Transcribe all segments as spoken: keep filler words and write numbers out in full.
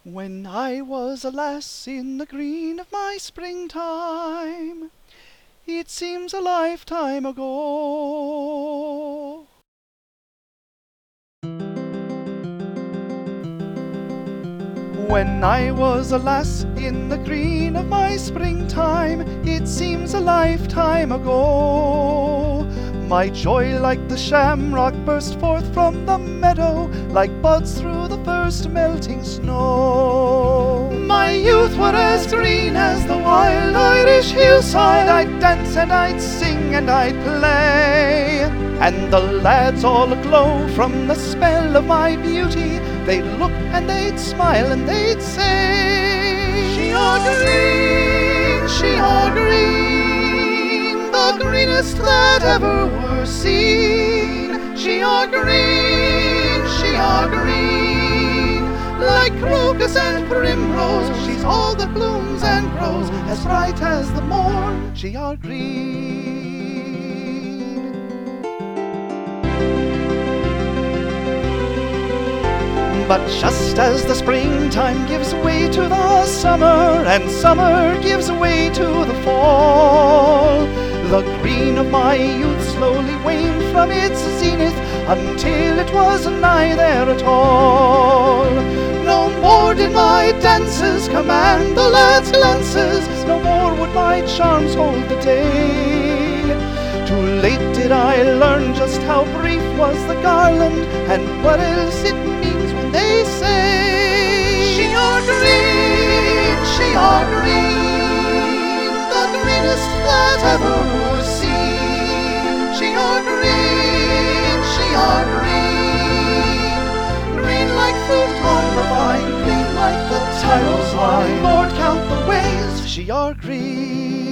When I was a lass in the green of my springtime, it seems a lifetime ago. When I was a lass in the green of my springtime, it seems a lifetime ago. My joy like the shamrock burst forth from the meadow, like buds through the first melting snow. My youth were as green as the wild Irish hillside. I'd dance and I'd sing and I'd play, and the lads all aglow from the spell of my beauty. They'd look and they'd smile and they'd say, "She are green, she are green, the greenest that ever were seen. She are green, she are green, like crocus and primrose. She's all that blooms and grows, as bright as the morn. She are green." But just as the springtime gives way to the summer, and summer gives way to the fall, the green of my youth slowly waned from its zenith until it was nigh there at all. No more did my dances command the lads' glances, no more would my charms hold the day. Too late did I learn just how brief was the garland, and what else it means when they say, "She are green, she are green, the greenest that ever was seen. She are green, she are green, green like fruit on the vine, green like the Tyrol's line. Lord, count the ways, she are green."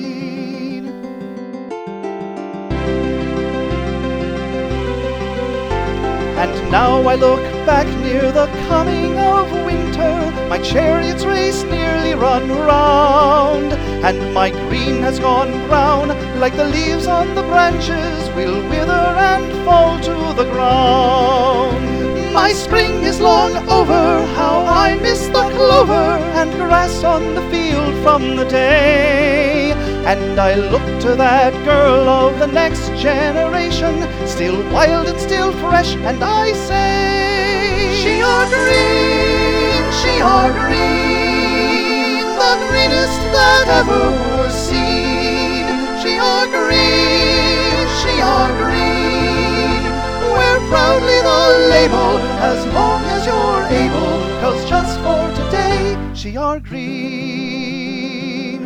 And now I look back near the coming of winter, my chariot's race nearly run round, and my green has gone brown, like the leaves on the branches will wither and fall to the ground. My spring is long over, how I miss the clover and grass on the field from the day. And I look to that girl of the next generation, still wild and still fresh, and I say, "She are green, she are green, the greenest that ever was seen. She are green, she are green, wear proudly the label as long as you're able, 'cause just for today she are green."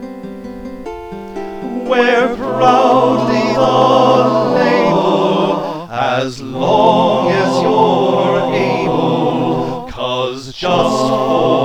Wear proudly the label as long as you're able, 'cause just for